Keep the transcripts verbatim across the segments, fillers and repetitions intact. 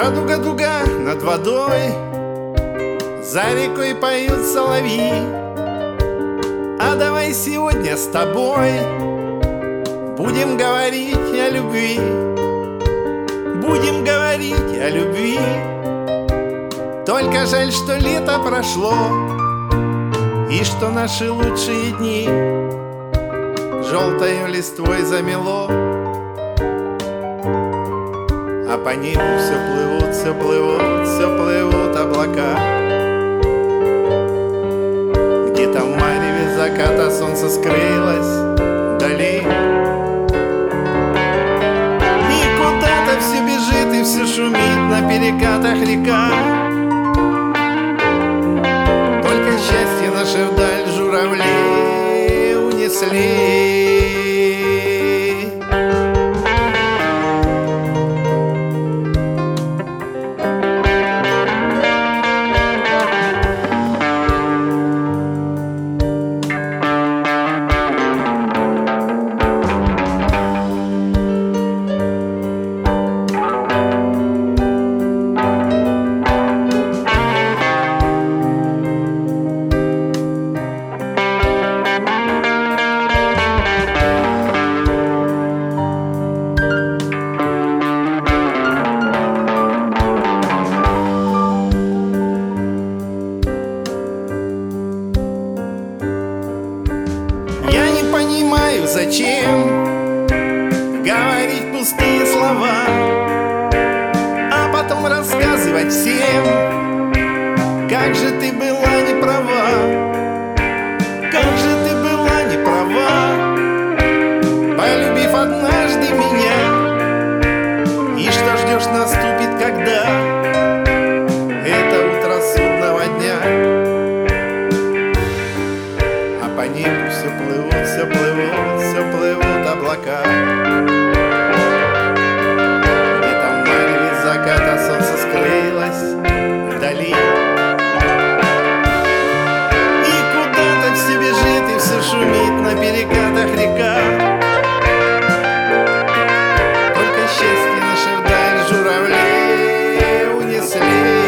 Радуга-дуга над водой, за рекой поют соловьи. А давай сегодня с тобой будем говорить о любви, будем говорить о любви. Только жаль, что лето прошло, и что наши лучшие дни желтою листвой замело. А по небу все плывут, все плывут, все плывут облака. Где-то в мареве заката солнце скрылось вдали, и куда-то все бежит и все шумит на перекатах река. Только счастье наше вдаль журавли унесли. Зачем говорить пустые слова, а потом рассказывать всем, как же ты была не права, как же ты была не права, полюбив однажды меня. И что ждешь, наступит когда это утро судного дня. А по небу все плывут, все плывут, все плывут облака. Где-то в мареве заката солнце скрылось вдали, и куда-то все бежит и все шумит на перекатах река. Только счастье наше вдаль журавли унесли.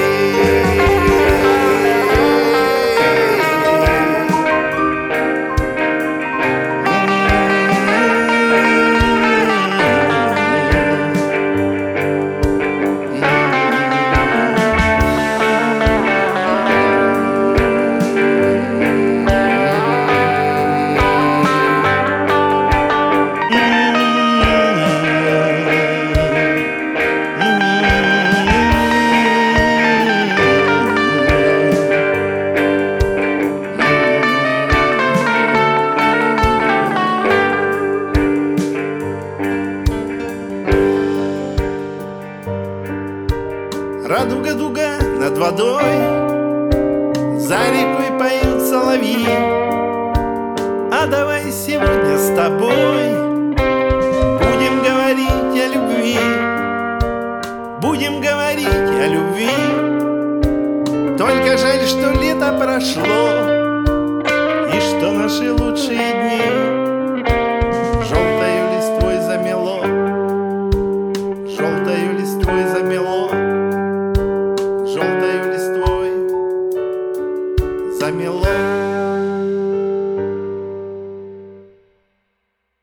Радуга-дуга над водой, за рекой поют соловьи. А давай сегодня с тобой будем говорить о любви, будем говорить о любви. Только жаль, что лето прошло, и что наши лучшие дни